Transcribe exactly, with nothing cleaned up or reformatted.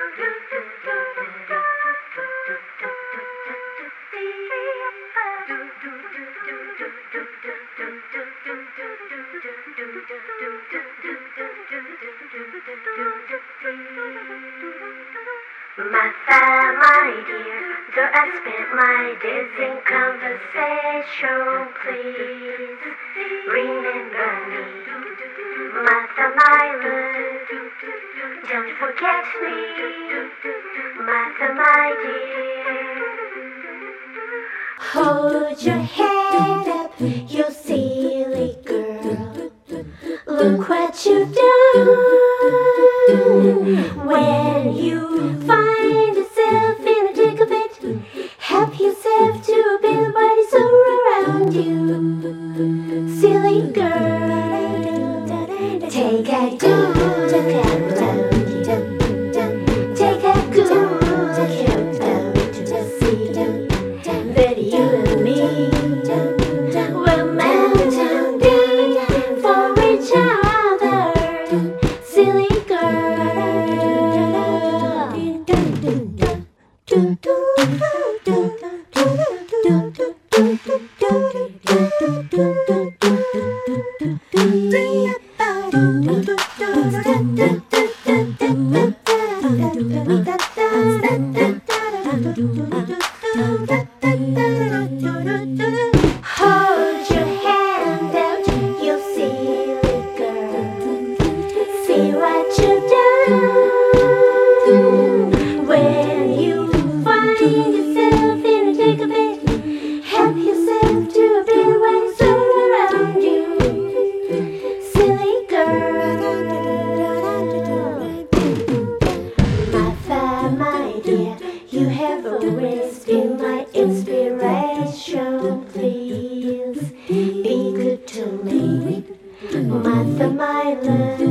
Martha, my dear, though I spent my days in conversation, please remember me. Martha, my love, don't forget me. Martha, my dear, hold your head up, you silly girl. Look what you've done. When you find yourself in the thick of it, help yourself to build what is all around you. Silly girl, take a good look around you. Take a good look around to see that you and me were meant to be for each other. Silly hold your hand out, you silly girl. See what you've done. When you find yourself in the thick of it, help yourself to build what's all around you. Silly girl. Martha, my dear, you have always been my inspiration. Please be good to me. Martha, my love.